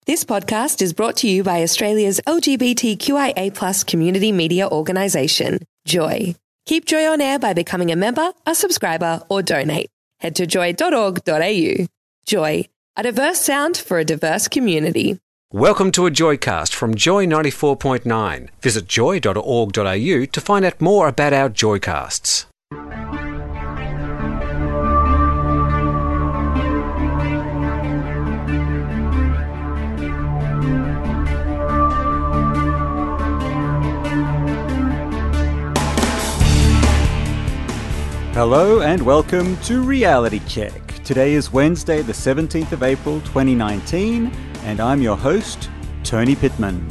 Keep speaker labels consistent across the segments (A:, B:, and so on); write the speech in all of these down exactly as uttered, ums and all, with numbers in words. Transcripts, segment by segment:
A: This podcast is brought to you by Australia's L G B T Q I A plus community media organisation, Joy. Keep Joy on air by becoming a member, a subscriber or donate. Head to joy dot org dot a u. Joy, a diverse sound for a diverse community.
B: Welcome to a Joycast from Joy ninety-four point nine. Visit joy dot org dot a u to find out more about our Joycasts.
C: Hello and welcome to Reality Check. Today is Wednesday, the seventeenth of April, twenty nineteen, and I'm your host, Tony Pittman.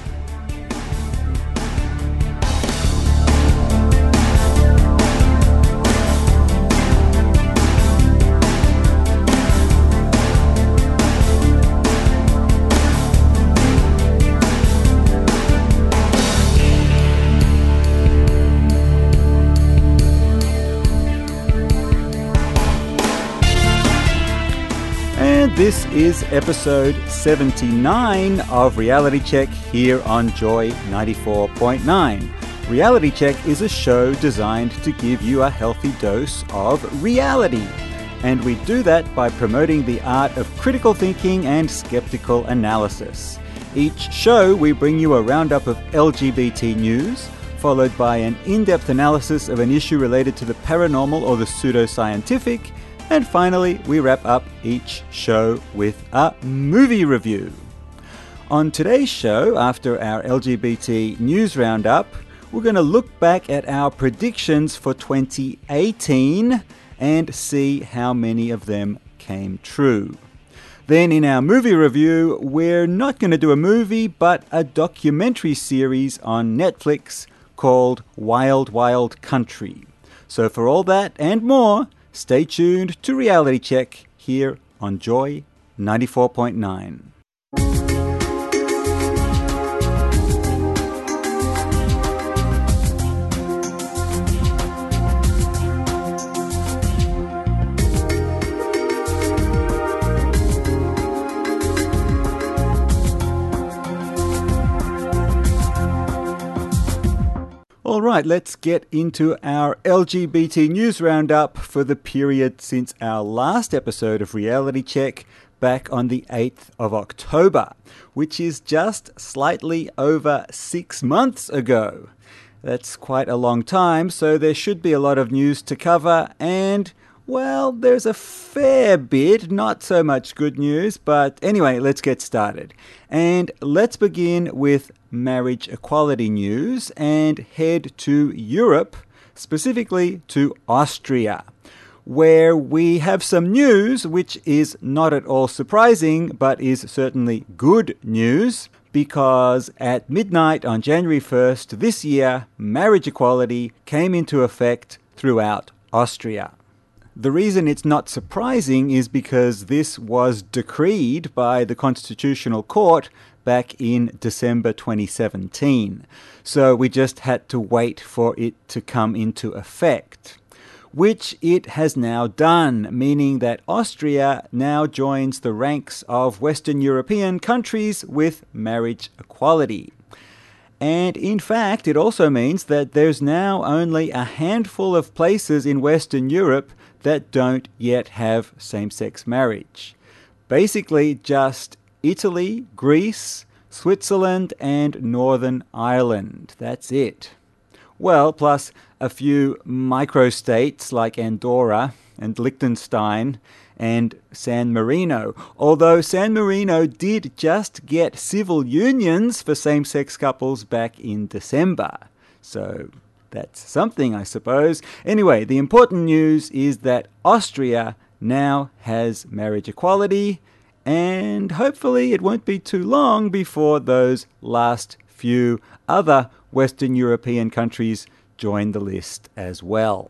C: This is episode seventy-nine of Reality Check here on Joy ninety-four point nine. Reality Check is a show designed to give you a healthy dose of reality. And we do that by promoting the art of critical thinking and skeptical analysis. Each show we bring you a roundup of L G B T news, followed by an in-depth analysis of an issue related to the paranormal or the pseudoscientific. And finally, we wrap up each show with a movie review. On today's show, after our L G B T news roundup, we're going to look back at our predictions for twenty eighteen and see how many of them came true. Then in our movie review, we're not going to do a movie, but a documentary series on Netflix called Wild Wild Country. So for all that and more, stay tuned to Reality Check here on Joy ninety-four point nine. All right, let's get into our L G B T news roundup for the period since our last episode of Reality Check back on the eighth of October, which is just slightly over six months ago. That's quite a long time, so there should be a lot of news to cover, and, well, there's a fair bit, not so much good news, but anyway, let's get started. And let's begin with marriage equality news and head to Europe, specifically to Austria, where we have some news which is not at all surprising, but is certainly good news, because at midnight on January first this year, marriage equality came into effect throughout Austria. The reason it's not surprising is because this was decreed by the Constitutional Court back in December twenty seventeen. So we just had to wait for it to come into effect, which it has now done, meaning that Austria now joins the ranks of Western European countries with marriage equality. And in fact, it also means that there's now only a handful of places in Western Europe that don't yet have same-sex marriage. Basically just Italy, Greece, Switzerland, and Northern Ireland. That's it. Well, plus a few microstates like Andorra and Liechtenstein and San Marino. Although San Marino did just get civil unions for same-sex couples back in December. So that's something, I suppose. Anyway, the important news is that Austria now has marriage equality, and hopefully it won't be too long before those last few other Western European countries join the list as well.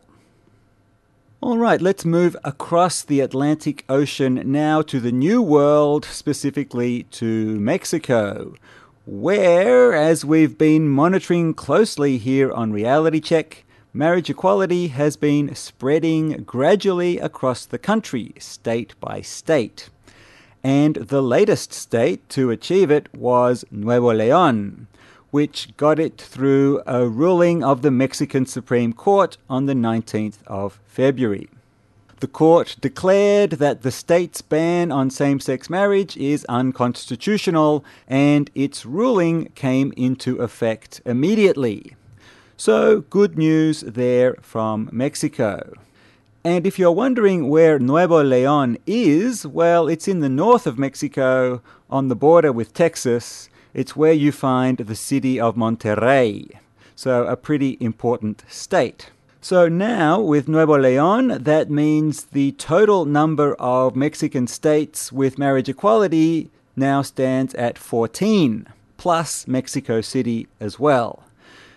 C: All right, let's move across the Atlantic Ocean now to the New World, specifically to Mexico, where, as we've been monitoring closely here on Reality Check, marriage equality has been spreading gradually across the country, state by state. And the latest state to achieve it was Nuevo León, which got it through a ruling of the Mexican Supreme Court on the nineteenth of February. The court declared that the state's ban on same-sex marriage is unconstitutional, and its ruling came into effect immediately. So, good news there from Mexico. And if you're wondering where Nuevo León is, well, it's in the north of Mexico, on the border with Texas. It's where you find the city of Monterrey, so a pretty important state. So now, with Nuevo León, that means the total number of Mexican states with marriage equality now stands at fourteen, plus Mexico City as well.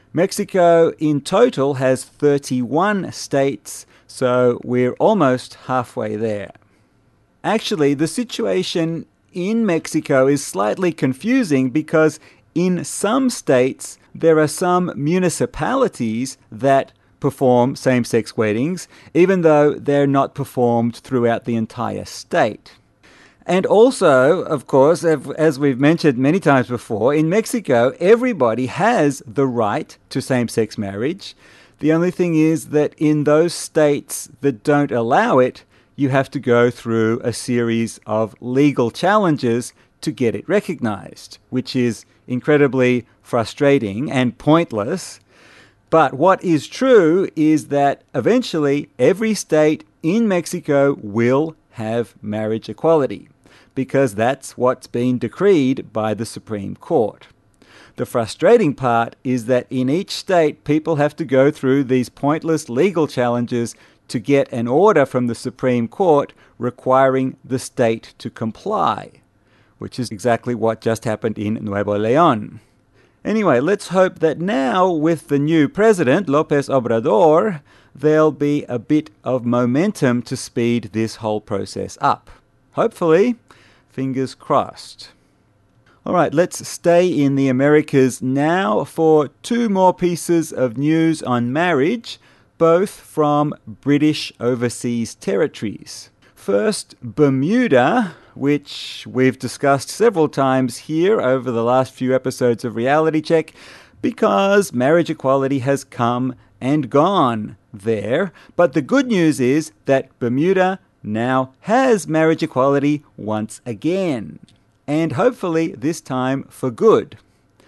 C: Mexico in total has thirty-one states, so we're almost halfway there. Actually, the situation in Mexico is slightly confusing because in some states there are some municipalities that perform same-sex weddings, even though they're not performed throughout the entire state. And also, of course, as we've mentioned many times before, in Mexico, everybody has the right to same-sex marriage. The only thing is that in those states that don't allow it, you have to go through a series of legal challenges to get it recognized, which is incredibly frustrating and pointless. But what is true is that eventually every state in Mexico will have marriage equality, because that's what's been decreed by the Supreme Court. The frustrating part is that in each state, people have to go through these pointless legal challenges to get an order from the Supreme Court requiring the state to comply, which is exactly what just happened in Nuevo León. Anyway, let's hope that now, with the new president, López Obrador, there'll be a bit of momentum to speed this whole process up. Hopefully, fingers crossed. All right, let's stay in the Americas now for two more pieces of news on marriage, both from British overseas territories. First, Bermuda, which we've discussed several times here over the last few episodes of Reality Check, because marriage equality has come and gone there. But the good news is that Bermuda now has marriage equality once again, and hopefully this time for good.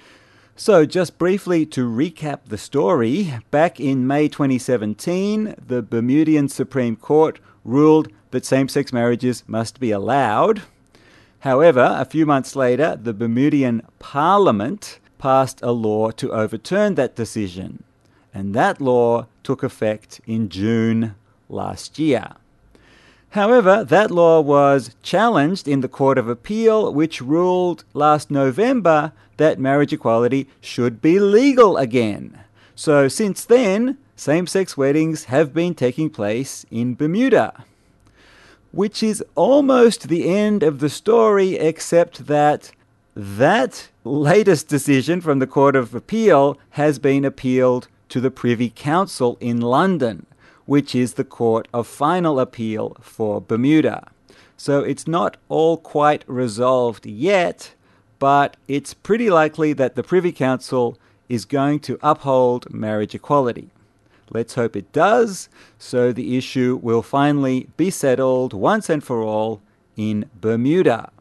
C: So just briefly to recap the story, back in May twenty seventeen, the Bermudian Supreme Court ruled that same-sex marriages must be allowed. However, a few months later, the Bermudian Parliament passed a law to overturn that decision, and that law took effect in June last year. However, that law was challenged in the Court of Appeal, which ruled last November that marriage equality should be legal again. So since then, same-sex weddings have been taking place in Bermuda, which is almost the end of the story, except that that latest decision from the Court of Appeal has been appealed to the Privy Council in London, which is the court of final appeal for Bermuda. So it's not all quite resolved yet, but it's pretty likely that the Privy Council is going to uphold marriage equality. Let's hope it does, so the issue will finally be settled once and for all in Bermuda.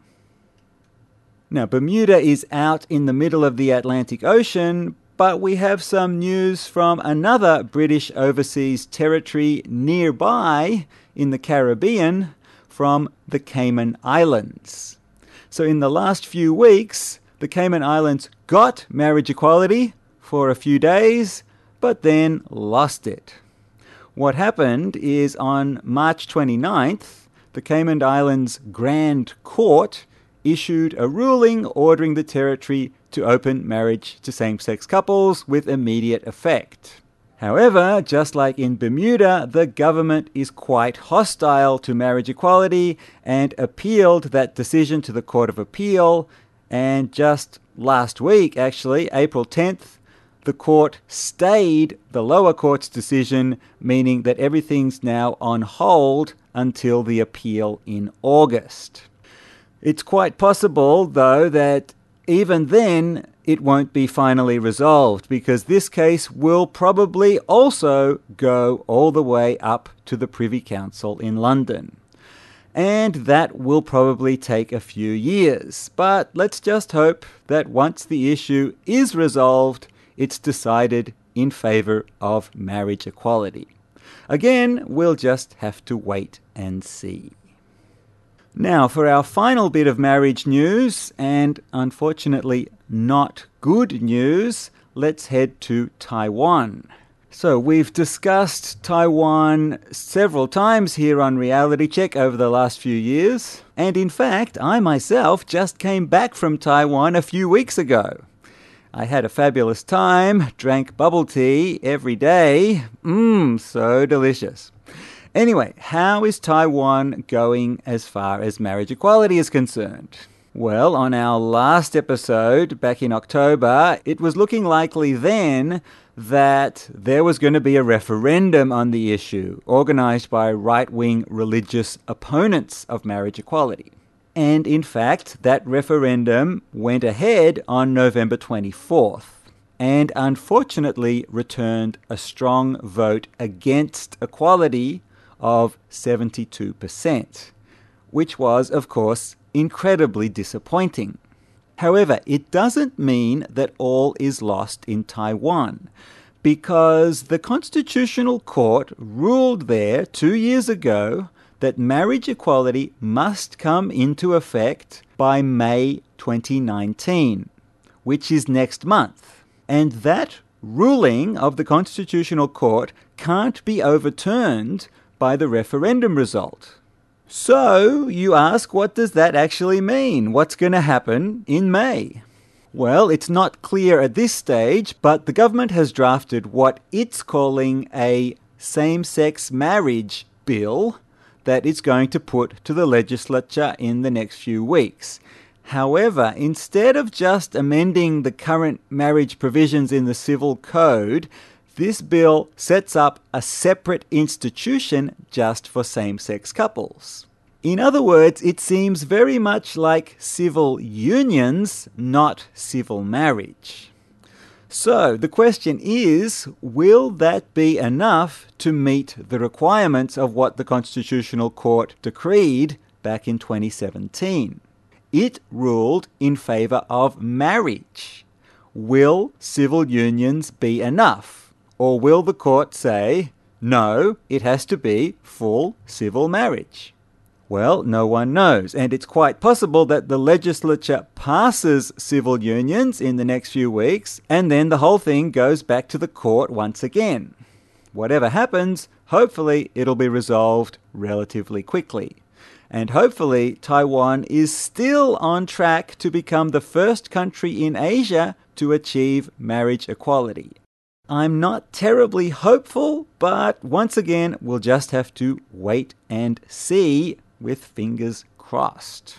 C: Now, Bermuda is out in the middle of the Atlantic Ocean, but we have some news from another British overseas territory nearby in the Caribbean, from the Cayman Islands. So in the last few weeks, the Cayman Islands got marriage equality for a few days, but then lost it. What happened is on March twenty-ninth, the Cayman Islands Grand Court issued a ruling ordering the territory to open marriage to same-sex couples with immediate effect. However, just like in Bermuda, the government is quite hostile to marriage equality and appealed that decision to the Court of Appeal. And just last week, actually, April tenth, the court stayed the lower court's decision, meaning that everything's now on hold until the appeal in August. It's quite possible, though, that even then it won't be finally resolved, because this case will probably also go all the way up to the Privy Council in London. And that will probably take a few years. But let's just hope that once the issue is resolved, it's decided in favour of marriage equality. Again, we'll just have to wait and see. Now, for our final bit of marriage news, and unfortunately not good news, let's head to Taiwan. So we've discussed Taiwan several times here on Reality Check over the last few years. And in fact, I myself just came back from Taiwan a few weeks ago. I had a fabulous time, drank bubble tea every day. Mmm, so delicious. Anyway, how is Taiwan going as far as marriage equality is concerned? Well, on our last episode back in October, it was looking likely then that there was going to be a referendum on the issue, organised by right-wing religious opponents of marriage equality. And in fact, that referendum went ahead on November twenty-fourth, and unfortunately returned a strong vote against equality of seventy-two percent, which was, of course, incredibly disappointing. However, it doesn't mean that all is lost in Taiwan, because the Constitutional Court ruled there two years ago that marriage equality must come into effect by May twenty nineteen, which is next month. And that ruling of the Constitutional Court can't be overturned by the referendum result. So, you ask, what does that actually mean? What's going to happen in May? Well, it's not clear at this stage, but the government has drafted what it's calling a same-sex marriage bill that it's going to put to the legislature in the next few weeks. However, instead of just amending the current marriage provisions in the Civil Code, this bill sets up a separate institution just for same-sex couples. In other words, it seems very much like civil unions, not civil marriage. So, the question is, will that be enough to meet the requirements of what the Constitutional Court decreed back in twenty seventeen? It ruled in favour of marriage. Will civil unions be enough? Or will the court say, no, it has to be full civil marriage? Well, no one knows, and it's quite possible that the legislature passes civil unions in the next few weeks, and then the whole thing goes back to the court once again. Whatever happens, hopefully it'll be resolved relatively quickly. And hopefully Taiwan is still on track to become the first country in Asia to achieve marriage equality. I'm not terribly hopeful, but once again, we'll just have to wait and see with fingers crossed.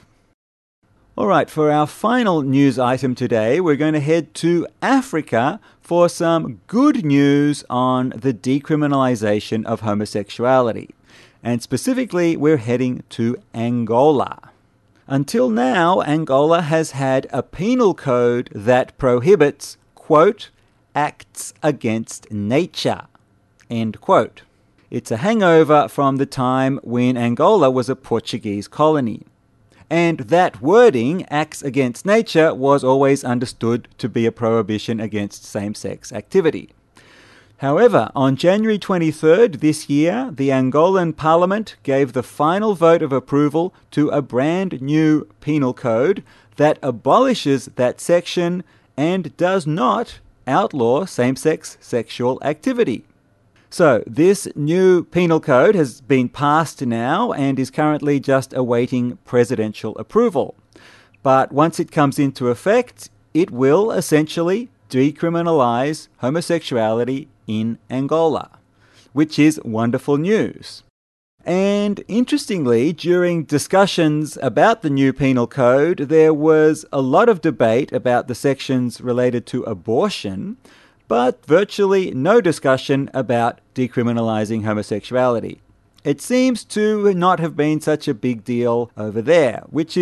C: All right, for our final news item today, we're going to head to Africa for some good news on the decriminalization of homosexuality. And specifically, we're heading to Angola. Until now, Angola has had a penal code that prohibits, quote, acts against nature, end quote. It's a hangover from the time when Angola was a Portuguese colony. And that wording, acts against nature, was always understood to be a prohibition against same-sex activity. However, on January twenty-third this year, the Angolan Parliament gave the final vote of approval to a brand new penal code that abolishes that section and does not outlaw same-sex sexual activity. So, this new penal code has been passed now and is currently just awaiting presidential approval. But once it comes into effect, it will essentially decriminalize homosexuality in Angola, which is wonderful news. And interestingly, during discussions about the new penal code, there was a lot of debate about the sections related to abortion, but virtually no discussion about decriminalizing homosexuality. It seems to not have been such a big deal over there, which is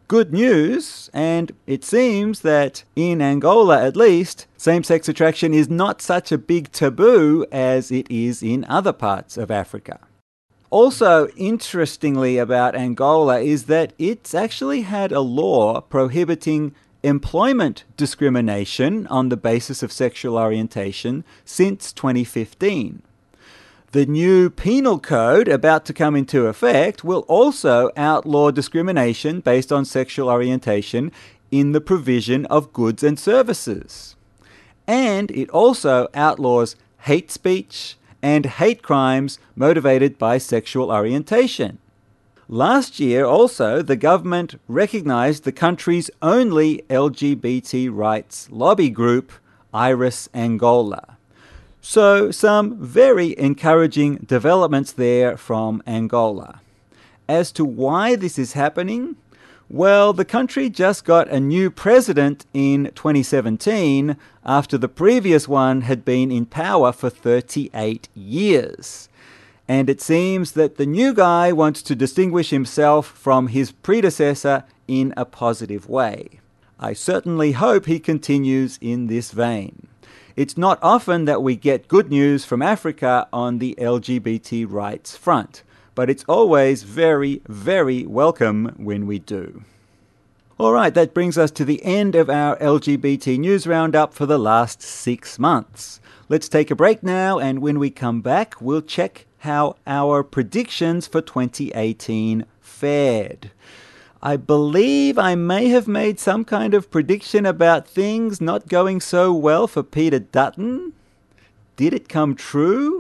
C: good news, and it seems that in Angola at least, same-sex attraction is not such a big taboo as it is in other parts of Africa. Also, interestingly about Angola is that it's actually had a law prohibiting employment discrimination on the basis of sexual orientation since twenty fifteen. The new penal code about to come into effect will also outlaw discrimination based on sexual orientation in the provision of goods and services. And it also outlaws hate speech and hate crimes motivated by sexual orientation. Last year also, the government recognized the country's only L G B T rights lobby group, Iris Angola. So, some very encouraging developments there from Angola. As to why this is happening, well, the country just got a new president in twenty seventeen after the previous one had been in power for thirty-eight years. And it seems that the new guy wants to distinguish himself from his predecessor in a positive way. I certainly hope he continues in this vein. It's not often that we get good news from Africa on the L G B T rights front, but it's always very, very welcome when we do. All right, that brings us to the end of our L G B T news roundup for the last six months. Let's take a break now, and when we come back, we'll check how our predictions for twenty eighteen fared. I believe I may have made some kind of prediction about things not going so well for Peter Dutton. Did it come true?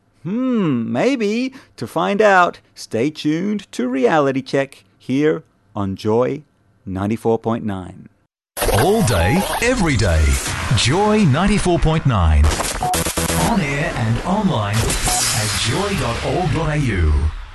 C: Hmm, maybe. To find out, stay tuned to Reality Check here on Joy ninety-four point nine.
D: All day, every day. Joy ninety-four point nine. On air and online at joy dot org dot a u.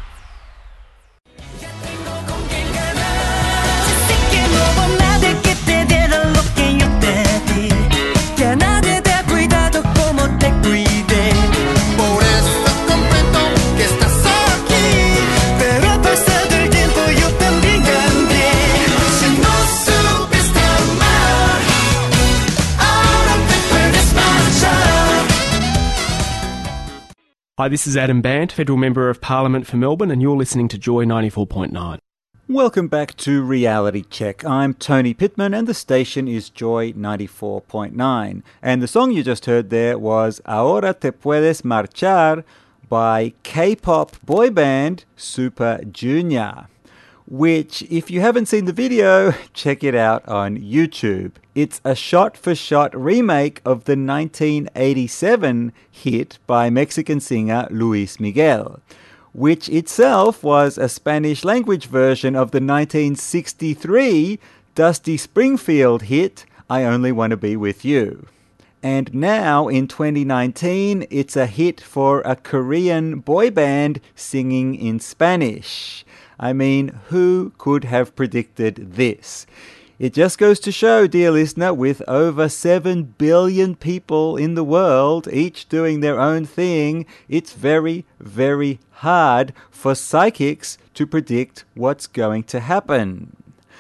E: Hi, this is Adam Bant, Federal Member of Parliament for Melbourne, and you're listening to Joy ninety-four point nine.
C: Welcome back to Reality Check. I'm Tony Pittman and the station is Joy ninety-four point nine. And the song you just heard there was Ahora Te Puedes Marchar by K-pop boy band Super Junior, which, if you haven't seen the video, check it out on YouTube. It's a shot-for-shot remake of the nineteen eighty-seven hit by Mexican singer Luis Miguel, which itself was a Spanish-language version of the nineteen sixty-three Dusty Springfield hit, I Only Want to Be With You. And now, in twenty nineteen, it's a hit for a Korean boy band singing in Spanish. I mean, who could have predicted this? It just goes to show, dear listener, with over seven billion people in the world, each doing their own thing, it's very, very hard for psychics to predict what's going to happen.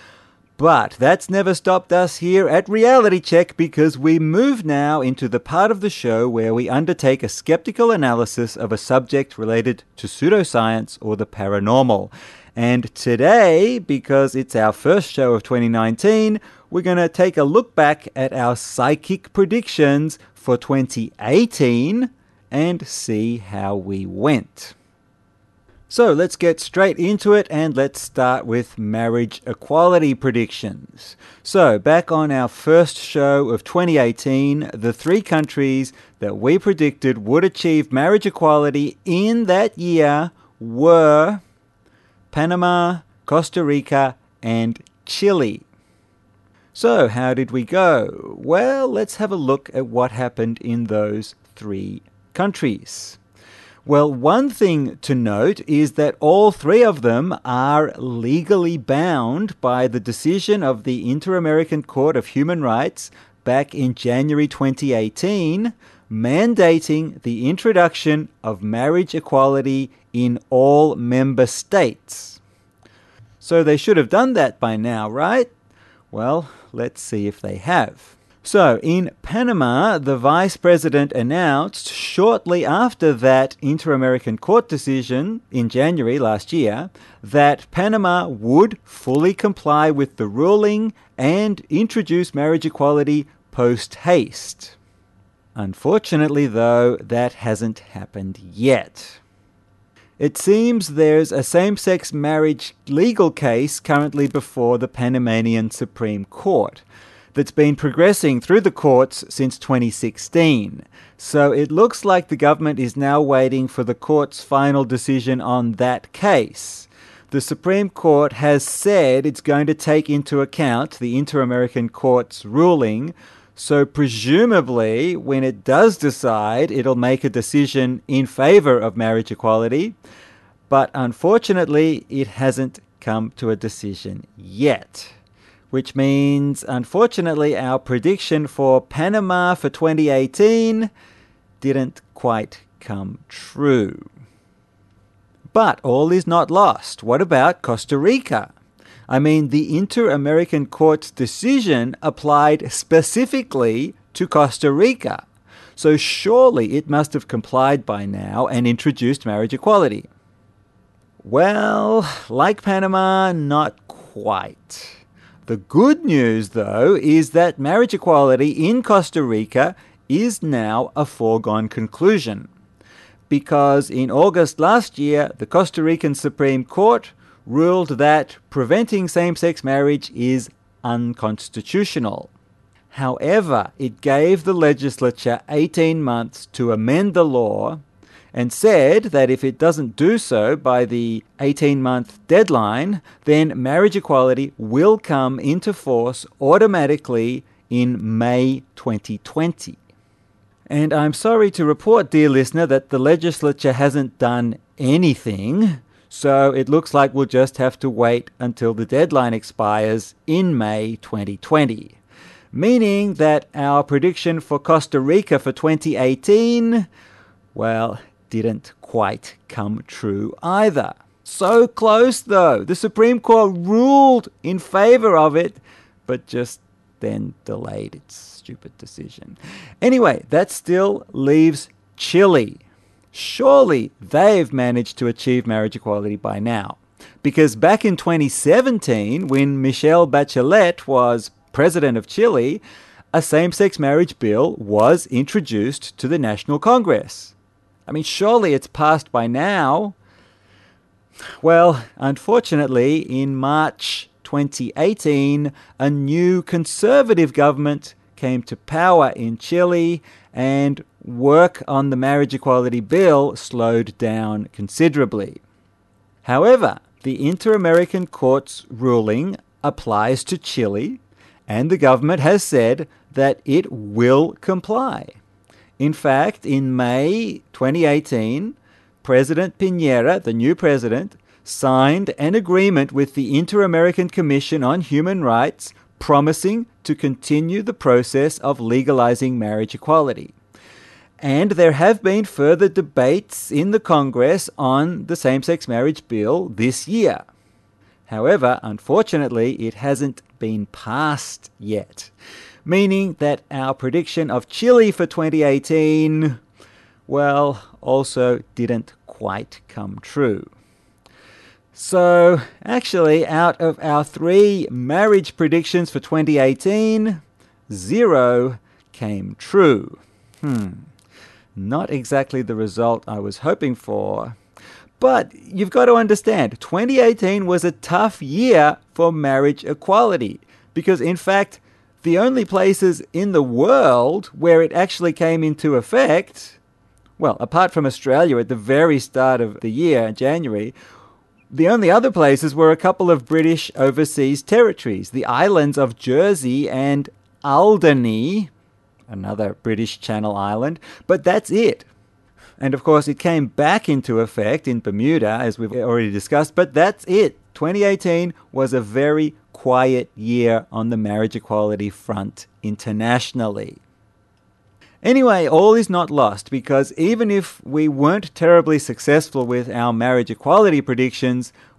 C: But that's never stopped us here at Reality Check, because we move now into the part of the show where we undertake a skeptical analysis of a subject related to pseudoscience or the paranormal. And today, because it's our first show of twenty nineteen, we're going to take a look back at our psychic predictions for twenty eighteen and see how we went. So let's get straight into it, and let's start with marriage equality predictions. So back on our first show of twenty eighteen, the three countries that we predicted would achieve marriage equality in that year were Panama, Costa Rica, and Chile. So how did we go? Well, let's have a look at what happened in those three countries. Well, one thing to note is that all three of them are legally bound by the decision of the Inter-American Court of Human Rights back in January twenty eighteen, mandating the introduction of marriage equality in all member states. So they should have done that by now, right? Well, let's see if they have. So, in Panama, the vice president announced shortly after that Inter-American Court decision in January last year that Panama would fully comply with the ruling and introduce marriage equality post-haste. Unfortunately, though, that hasn't happened yet. It seems there's a same-sex marriage legal case currently before the Panamanian Supreme Court that's been progressing through the courts since twenty sixteen. So it looks like the government is now waiting for the court's final decision on that case. The Supreme Court has said it's going to take into account the Inter-American Court's ruling, so presumably when it does decide, it'll make a decision in favor of marriage equality. But unfortunately, it hasn't come to a decision yet. Which means, unfortunately, our prediction for Panama for twenty eighteen didn't quite come true. But all is not lost. What about Costa Rica? I mean, the Inter-American Court's decision applied specifically to Costa Rica. So surely it must have complied by now and introduced marriage equality. Well, like Panama, not quite. The good news, though, is that marriage equality in Costa Rica is now a foregone conclusion. Because in August last year, the Costa Rican Supreme Court ruled that preventing same-sex marriage is unconstitutional. However, it gave the legislature eighteen months to amend the law and said that if it doesn't do so by the eighteen-month deadline, then marriage equality will come into force automatically in May twenty twenty. And I'm sorry to report, dear listener, that the legislature hasn't done anything, so it looks like we'll just have to wait until the deadline expires in May twenty twenty. Meaning that our prediction for Costa Rica for twenty eighteen, well, didn't quite come true either. So close, though. The Supreme Court ruled in favor of it, but just then delayed its stupid decision. Anyway, that still leaves Chile. Surely they've managed to achieve marriage equality by now. Because back in twenty seventeen, when Michelle Bachelet was president of Chile, a same-sex marriage bill was introduced to the National Congress. I mean, surely it's passed by now. Well, unfortunately, in March twenty eighteen, a new conservative government came to power in Chile, and work on the marriage equality bill slowed down considerably. However, the Inter-American Court's ruling applies to Chile, and the government has said that it will comply. In fact, in May twenty eighteen, President Piñera, the new president, signed an agreement with the Inter-American Commission on Human Rights promising to continue the process of legalizing marriage equality. And there have been further debates in the Congress on the same-sex marriage bill this year. However, unfortunately, it hasn't been passed yet, meaning that our prediction of Chile for twenty eighteen, well, also didn't quite come true. So, actually, out of our three marriage predictions for twenty eighteen, zero came true. Hmm, not exactly the result I was hoping for. But you've got to understand, twenty eighteen was a tough year for marriage equality, because in fact, the only places in the world where it actually came into effect, well, apart from Australia at the very start of the year, January, the only other places were a couple of British overseas territories, the islands of Jersey and Alderney, another British Channel island, but that's it. And of course, it came back into effect in Bermuda, as we've already discussed, but that's it. twenty eighteen was a very quiet year on the marriage equality front internationally. Anyway, all is not lost, because even if we weren't terribly successful with our marriage equality predictions,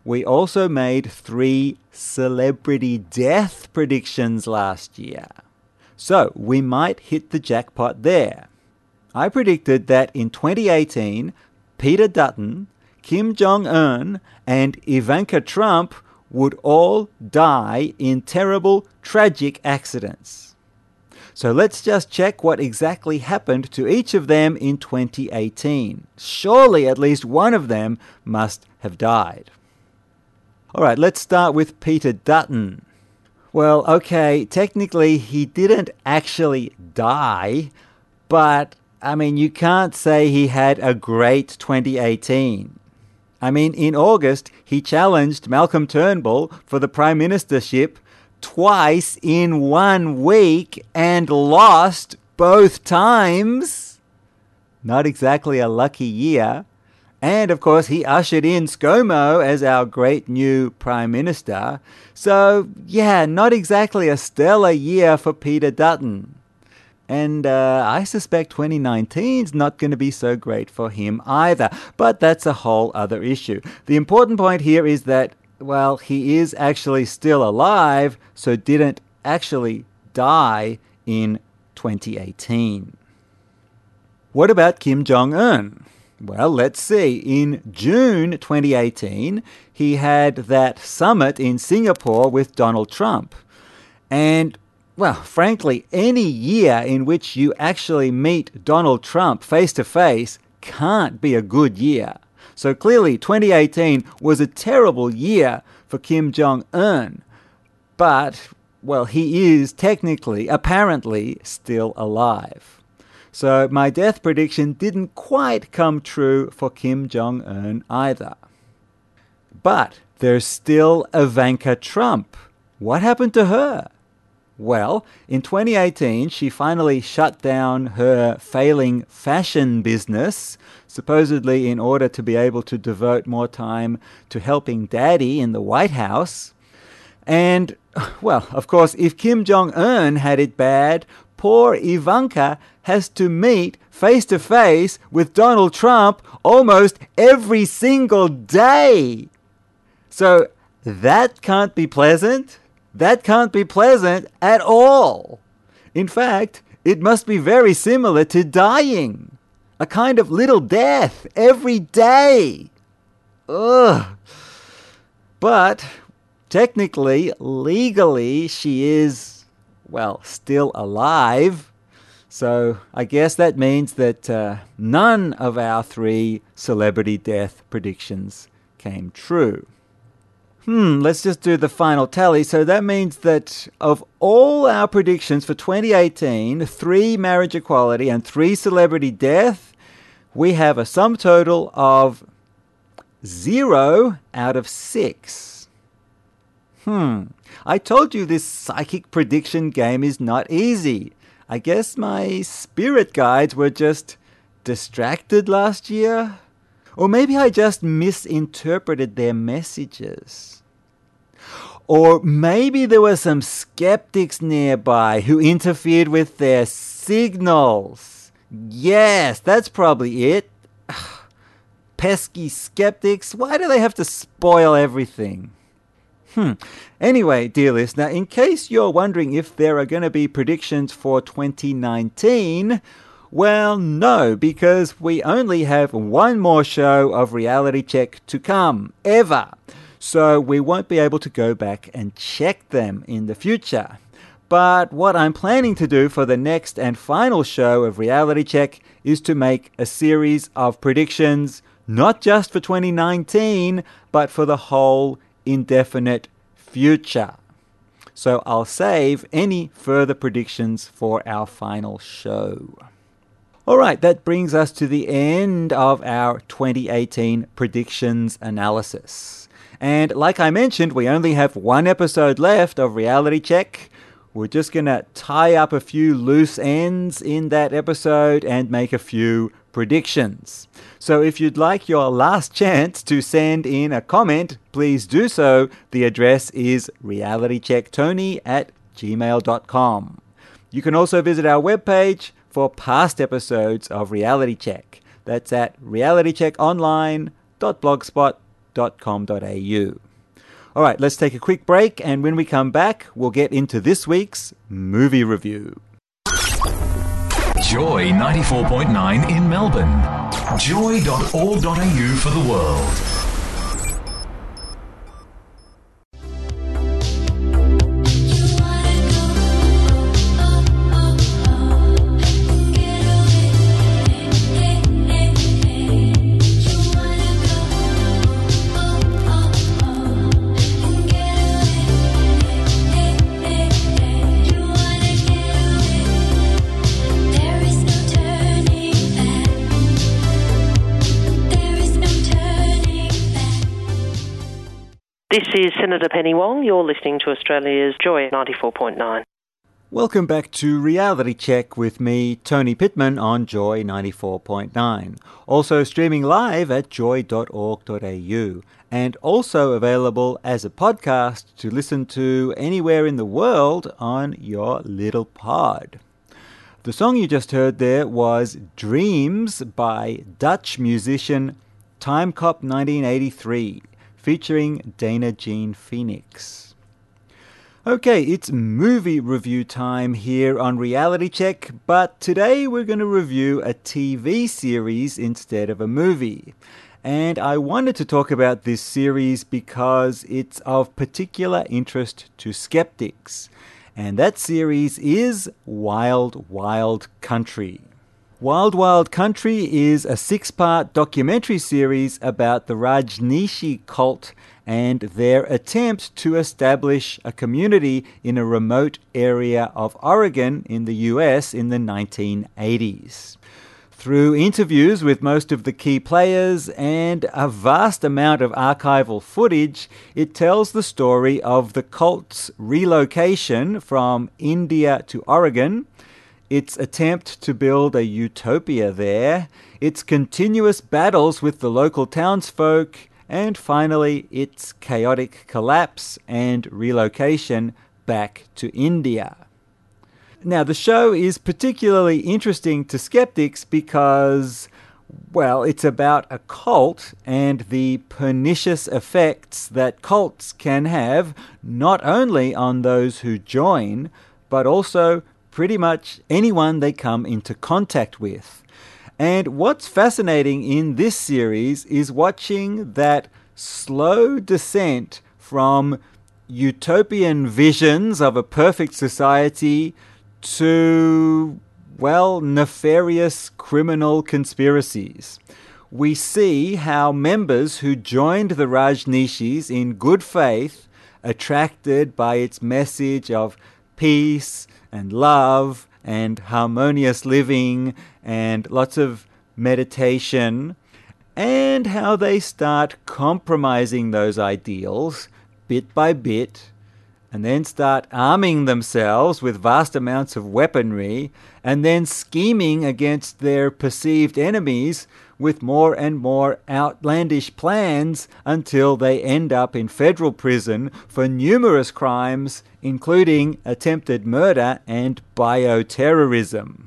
C: we also made three celebrity death predictions last year. So we might hit the jackpot there. I predicted that in twenty eighteen, Peter Dutton, Kim Jong-un, and Ivanka Trump would all die in terrible, tragic accidents. So let's just check what exactly happened to each of them in twenty eighteen. Surely at least one of them must have died. All right, let's start with Peter Dutton. Well, okay, technically he didn't actually die, but, I mean, you can't say he had a great twenty eighteen. I mean, in August, he challenged Malcolm Turnbull for the prime ministership twice in one week and lost both times. Not exactly a lucky year. And, of course, he ushered in ScoMo as our great new Prime Minister. So, yeah, not exactly a stellar year for Peter Dutton. And uh, I suspect twenty nineteen is not going to be so great for him either. But that's a whole other issue. The important point here is that, well, he is actually still alive, so didn't actually die in twenty eighteen. What about Kim Jong-un? Well, let's see. In June twenty eighteen, he had that summit in Singapore with Donald Trump. And, well, frankly, any year in which you actually meet Donald Trump face to face can't be a good year. So clearly, twenty eighteen was a terrible year for Kim Jong-un. But, well, he is technically, apparently, still alive. So my death prediction didn't quite come true for Kim Jong-un either. But there's still Ivanka Trump. What happened to her? Well, in twenty eighteen, she finally shut down her failing fashion business, supposedly in order to be able to devote more time to helping Daddy in the White House. And, well, of course, if Kim Jong-un had it bad, poor Ivanka has to meet face-to-face with Donald Trump almost every single day. So that can't be pleasant. That can't be pleasant at all. In fact, it must be very similar to dying. A kind of little death every day. Ugh. But technically, legally, she is, well, still alive. So I guess that means that uh, none of our three celebrity death predictions came true. Hmm, let's just do the final tally. So that means that of all our predictions for twenty eighteen, three marriage equality and three celebrity death, we have a sum total of zero out of six. Hmm, I told you this psychic prediction game is not easy. I guess my spirit guides were just distracted last year? Or maybe I just misinterpreted their messages. Or maybe there were some skeptics nearby who interfered with their signals. Yes, that's probably it. Pesky skeptics, why do they have to spoil everything? Hmm. Anyway, dear listener, in case you're wondering if there are going to be predictions for twenty nineteen, well, no, because we only have one more show of Reality Check to come, ever. So we won't be able to go back and check them in the future. But what I'm planning to do for the next and final show of Reality Check is to make a series of predictions, not just for twenty nineteen, but for the whole indefinite future. So I'll save any further predictions for our final show. All right, that brings us to the end of our twenty eighteen predictions analysis. And like I mentioned, we only have one episode left of Reality Check. We're just going to tie up a few loose ends in that episode and make a few predictions. So if you'd like your last chance to send in a comment, please do so. The address is realitychecktony at gmail dot com. You can also visit our webpage for past episodes of Reality Check. That's at realitycheckonline dot blogspot dot com dot a u. All right, let's take a quick break, and when we come back, we'll get into this week's movie review.
D: Joy ninety-four point nine in Melbourne. joy dot org dot a u for the world.
F: This is Senator Penny Wong. You're listening to Australia's Joy ninety-four point nine.
C: Welcome back to Reality Check with me, Tony Pittman, on Joy ninety-four point nine. Also streaming live at joy dot org dot a u, and also available as a podcast to listen to anywhere in the world on your little pod. The song you just heard there was Dreams by Dutch musician Timecop nineteen eighty-three. Featuring Dana Jean Phoenix. Okay, it's movie review time here on Reality Check, but today we're going to review a T V series instead of a movie. And I wanted to talk about this series because it's of particular interest to skeptics. And that series is Wild Wild Country. Wild Wild Country is a six-part documentary series about the Rajneesh cult and their attempt to establish a community in a remote area of Oregon in the U S in the nineteen eighties. Through interviews with most of the key players and a vast amount of archival footage, it tells the story of the cult's relocation from India to Oregon, its attempt to build a utopia there, its continuous battles with the local townsfolk, and finally its chaotic collapse and relocation back to India. Now, the show is particularly interesting to skeptics because, well, it's about a cult and the pernicious effects that cults can have not only on those who join, but also pretty much anyone they come into contact with. And what's fascinating in this series is watching that slow descent from utopian visions of a perfect society to, well, nefarious criminal conspiracies. We see how members who joined the Rajneeshis in good faith, attracted by its message of peace and love and harmonious living and lots of meditation, and how they start compromising those ideals bit by bit, and then start arming themselves with vast amounts of weaponry, and then scheming against their perceived enemies with more and more outlandish plans until they end up in federal prison for numerous crimes, including attempted murder and bioterrorism.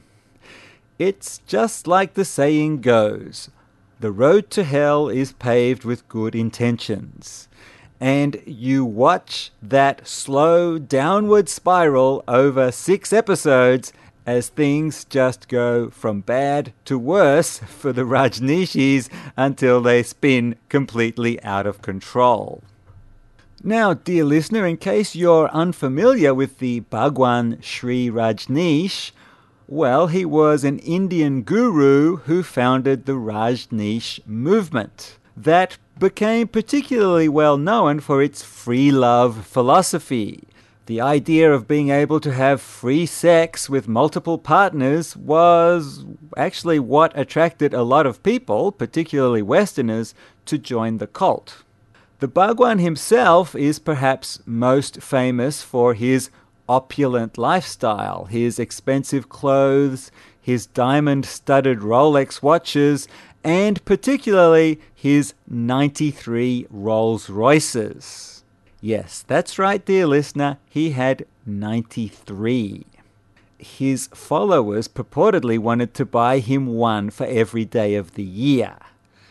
C: It's just like the saying goes, the road to hell is paved with good intentions. And you watch that slow downward spiral over six episodes as things just go from bad to worse for the Rajneeshis until they spin completely out of control. Now, dear listener, in case you're unfamiliar with the Bhagwan Shree Rajneesh, well, he was an Indian guru who founded the Rajneesh movement that became particularly well known for its free love philosophy. The idea of being able to have free sex with multiple partners was actually what attracted a lot of people, particularly Westerners, to join the cult. The Bhagwan himself is perhaps most famous for his opulent lifestyle, his expensive clothes, his diamond-studded Rolex watches, and particularly his ninety-three Rolls Royces. Yes, that's right, dear listener, he had ninety-three. His followers purportedly wanted to buy him one for every day of the year.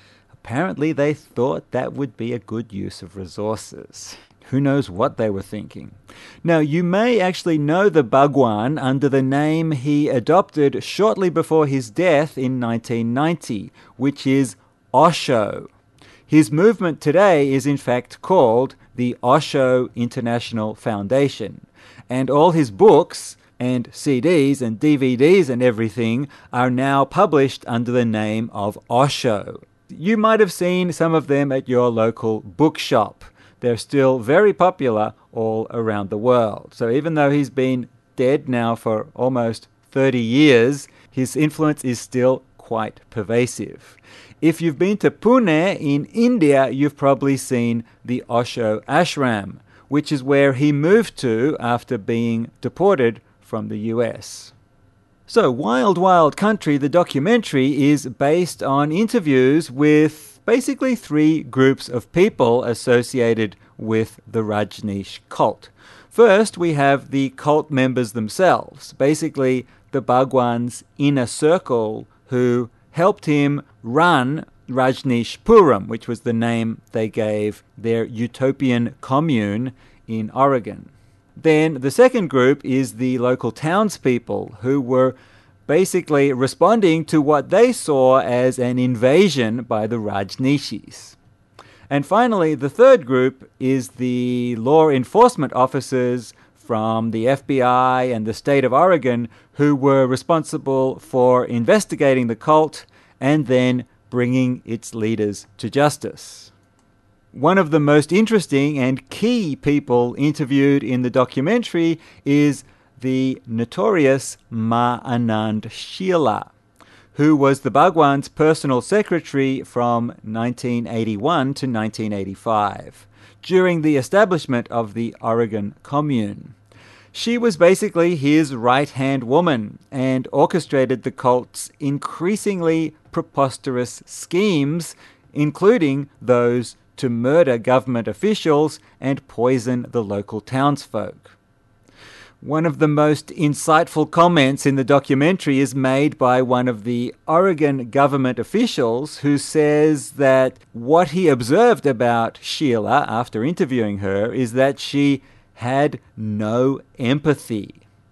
C: Apparently they thought that would be a good use of resources. Who knows what they were thinking? Now, you may actually know the Bhagwan under the name he adopted shortly before his death in nineteen ninety, which is Osho. His movement today is in fact called the Osho International Foundation, and all his books and C Ds and D V Ds and everything are now published under the name of Osho. You might have seen some of them at your local bookshop. They're still very popular all around the world. So even though he's been dead now for almost thirty years, his influence is still quite pervasive. If you've been to Pune in India, you've probably seen the Osho Ashram, which is where he moved to after being deported from the U S. So Wild Wild Country, the documentary, is based on interviews with basically three groups of people associated with the Rajneesh cult. First, we have the cult members themselves, basically the Bhagwan's inner circle who helped him run Rajneeshpuram, which was the name they gave their utopian commune in Oregon. Then the second group is the local townspeople who were basically responding to what they saw as an invasion by the Rajneeshis. And finally, the third group is the law enforcement officers from the F B I and the state of Oregon who were responsible for investigating the cult and then bringing its leaders to justice. One of the most interesting and key people interviewed in the documentary is the notorious Ma Anand Sheela, who was the Bhagwan's personal secretary from nineteen eighty-one to nineteen eighty-five, during the establishment of the Oregon Commune. She was basically his right-hand woman and orchestrated the cult's increasingly preposterous schemes, including those to murder government officials and poison the local townsfolk. One of the most insightful comments in the documentary is made by one of the Oregon government officials who says that what he observed about Sheela after interviewing her is that she had no empathy.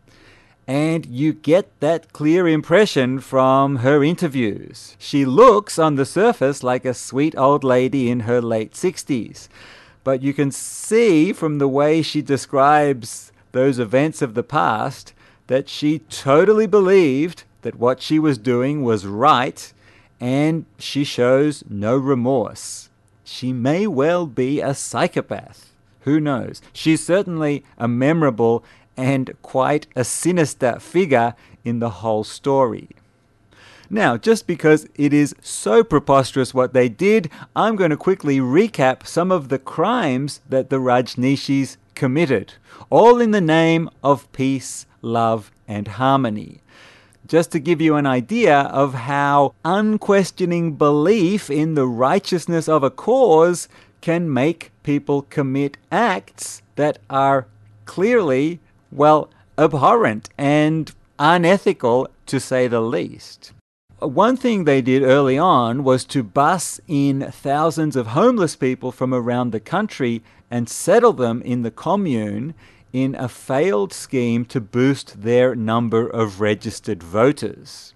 C: And you get that clear impression from her interviews. She looks on the surface like a sweet old lady in her late sixties, but you can see from the way she describes those events of the past that she totally believed that what she was doing was right, and she shows no remorse. She may well be a psychopath. Who knows? She's certainly a memorable and quite a sinister figure in the whole story. Now, just because it is so preposterous what they did, I'm going to quickly recap some of the crimes that the Rajneeshis committed, all in the name of peace, love, and harmony. Just to give you an idea of how unquestioning belief in the righteousness of a cause can make people commit acts that are clearly, well, abhorrent and unethical, to say the least. One thing they did early on was to bus in thousands of homeless people from around the country and settle them in the commune in a failed scheme to boost their number of registered voters.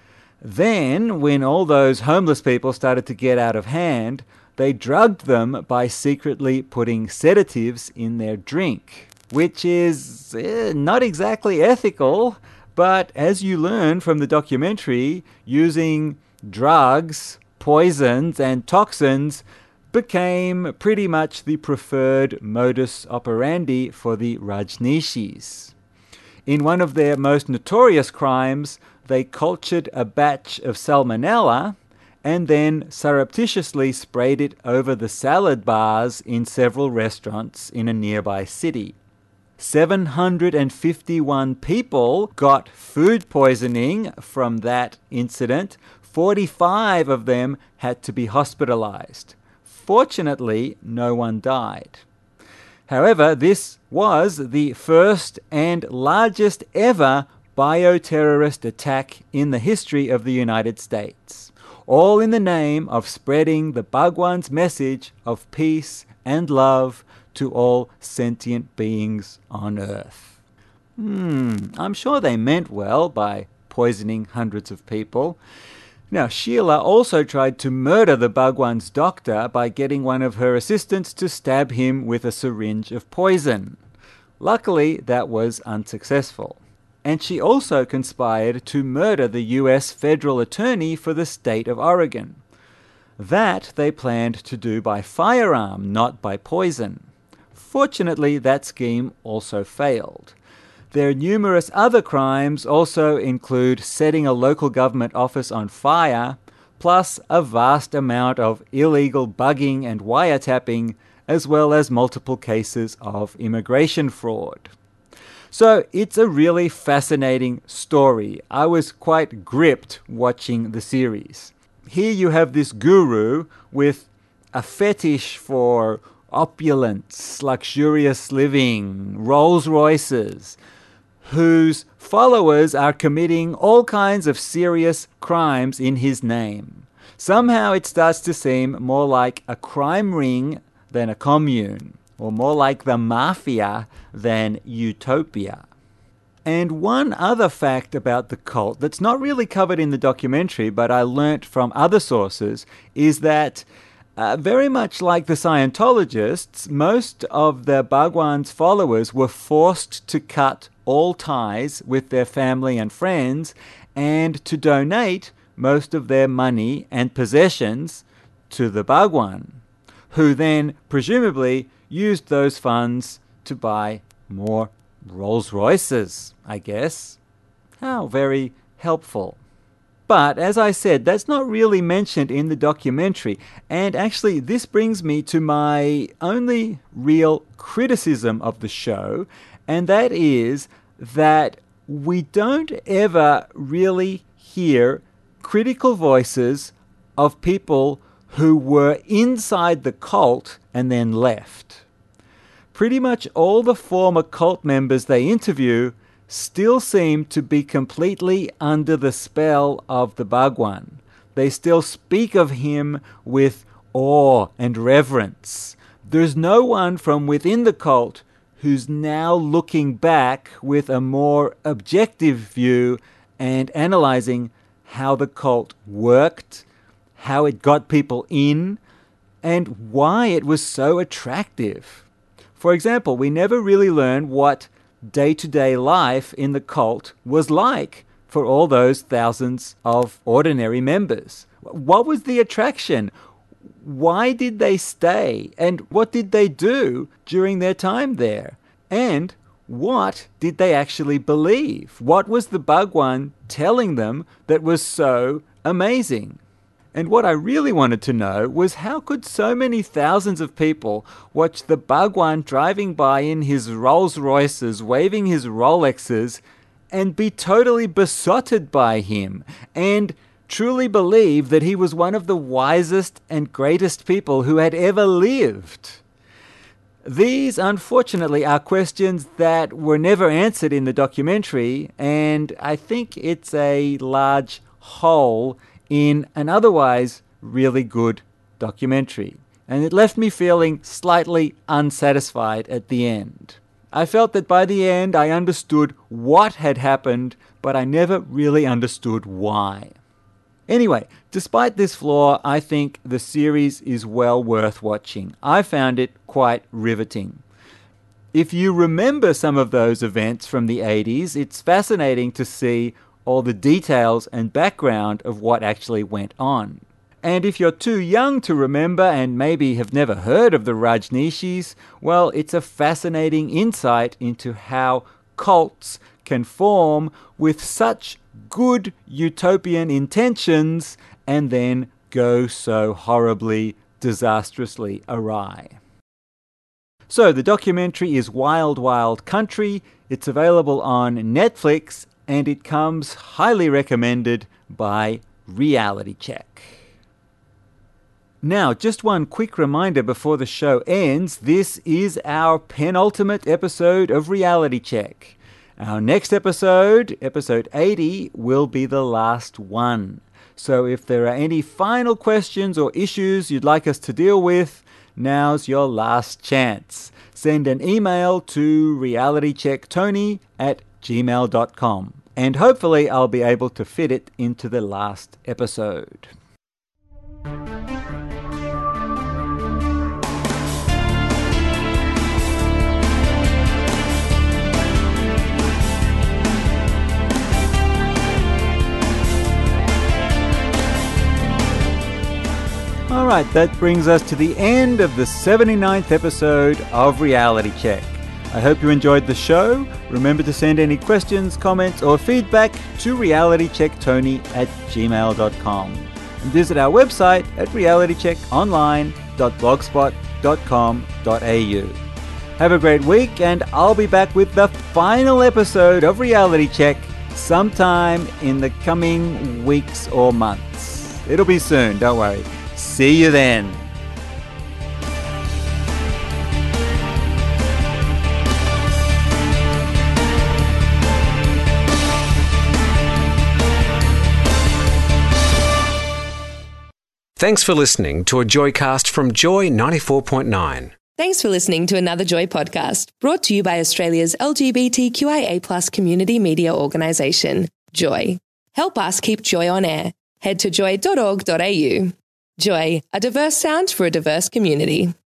C: Then, when all those homeless people started to get out of hand, they drugged them by secretly putting sedatives in their drink, which is eh, not exactly ethical. But as you learn from the documentary, using drugs, poisons, and toxins became pretty much the preferred modus operandi for the Rajneeshis. In one of their most notorious crimes, they cultured a batch of salmonella and then surreptitiously sprayed it over the salad bars in several restaurants in a nearby city. seven hundred fifty-one people got food poisoning from that incident. forty-five of them had to be hospitalized. Fortunately, no one died. However, this was the first and largest ever bioterrorist attack in the history of the United States. all in the name of spreading the Bhagwan's message of peace and love to all sentient beings on Earth. Hmm, I'm sure they meant well by poisoning hundreds of people. Now, Sheila also tried to murder the Bhagwan's doctor by getting one of her assistants to stab him with a syringe of poison. Luckily, that was unsuccessful. And she also conspired to murder the U S federal attorney for the state of Oregon. That they planned to do by firearm, not by poison. Fortunately, that scheme also failed. Their numerous other crimes also include setting a local government office on fire, plus a vast amount of illegal bugging and wiretapping, as well as multiple cases of immigration fraud. So it's a really fascinating story. I was quite gripped watching the series. Here you have this guru with a fetish for opulence, luxurious living, Rolls Royces, whose followers are committing all kinds of serious crimes in his name. Somehow it starts to seem more like a crime ring than a commune, or more like the mafia than utopia. And one other fact about the cult that's not really covered in the documentary, but I learnt from other sources, is that uh, very much like the Scientologists, most of the Bhagwan's followers were forced to cut all ties with their family and friends and to donate most of their money and possessions to the Bhagwan, who then presumably used those funds to buy more Rolls Royces, I guess. How very helpful. But as I said, that's not really mentioned in the documentary. And actually, this brings me to my only real criticism of the show, and that is that we don't ever really hear critical voices of people who were inside the cult and then left. Pretty much all the former cult members they interview still seem to be completely under the spell of the Bhagwan. They still speak of him with awe and reverence. There's no one from within the cult who's now looking back with a more objective view and analyzing how the cult worked, how it got people in, and why it was so attractive. For example, we never really learn what day-to-day life in the cult was like for all those thousands of ordinary members. What was the attraction? Why did they stay? And what did they do during their time there? And what did they actually believe? What was the Bhagwan telling them that was so amazing? And what I really wanted to know was how could so many thousands of people watch the Bhagwan driving by in his Rolls Royces, waving his Rolexes, and be totally besotted by him, and truly believe that he was one of the wisest and greatest people who had ever lived? These, unfortunately, are questions that were never answered in the documentary, and I think it's a large hole in an otherwise really good documentary. And it left me feeling slightly unsatisfied at the end. I felt that by the end I understood what had happened, but I never really understood why. Anyway, despite this flaw, I think the series is well worth watching. I found it quite riveting. If you remember some of those events from the eighties, it's fascinating to see all the details and background of what actually went on. And if you're too young to remember and maybe have never heard of the Rajneeshis, well, it's a fascinating insight into how cults can form with such good utopian intentions and then go so horribly, disastrously awry. So the documentary is Wild Wild Country. It's available on Netflix, and it comes highly recommended by Reality Check. Now, just one quick reminder before the show ends. This is our penultimate episode of Reality Check. Our next episode, episode eighty, will be the last one. So if there are any final questions or issues you'd like us to deal with, now's your last chance. Send an email to realitychecktony at gmail dot com, and hopefully I'll be able to fit it into the last episode. Alright, that brings us to the end of the seventy-ninth episode of Reality Check. I hope you enjoyed the show. Remember to send any questions, comments or feedback to realitychecktony at gmail dot com. And visit our website at reality check online dot blogspot dot com dot a u. Have a great week, and I'll be back with the final episode of Reality Check sometime in the coming weeks or months. It'll be soon, don't worry. See you then.
B: Thanks for listening to a Joycast from Joy ninety-four point nine.
A: Thanks for listening to another Joy podcast, brought to you by Australia's L G B T Q I A plus community media organisation, Joy. Help us keep Joy on air. Head to joy dot org dot a u. Joy, a diverse sound for a diverse community.